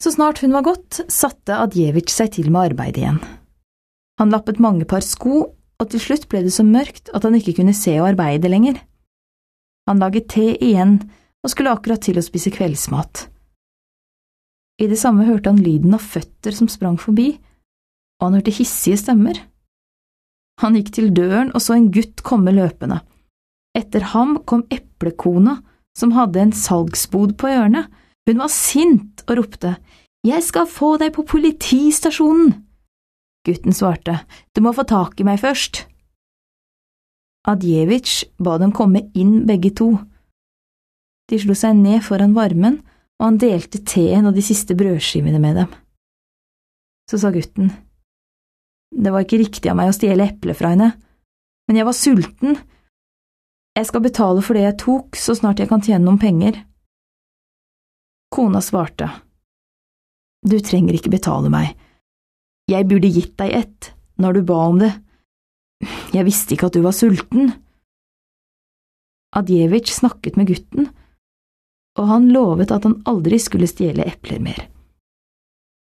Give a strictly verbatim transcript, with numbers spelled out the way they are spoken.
Så snart hun var gått, satte Adjevitsj seg til med arbeid igjen. Han lappet mange par sko, og til slutt ble det så mørkt at han ikke kunne se og arbeide lenger. Han laget te igjen og skulle akkurat til å spise kveldsmat. I det samme hørte han lyden av føtter som sprang forbi, og han hørte hissige stemmer. Han gikk til døren og så en gutt komme løpende. Etter ham kom eplekona, som hadde en salgsbod på hjørnet. Hun var sint og ropte, «Jeg skal få deg på politistasjonen!» Gutten svarte, «Du må få tak i meg først!» Adjevitsj ba dem komme inn begge to. De slo seg ned foran varmen, og han delte teen og de siste brødskivene med dem. Så sa gutten, «Det var ikke riktig av meg å stjele eple fra henne, men jeg var sulten. Jeg skal betale for det jeg tok, så snart jeg kan tjene noen penger.» Kona svarte, «Du trenger ikke betale meg. Jeg burde gitt deg ett, når du ba om det. Jeg visste ikke at du var sulten.» Adjevitsj snakket med gutten, og han lovet at han aldri skulle stjele epler mer.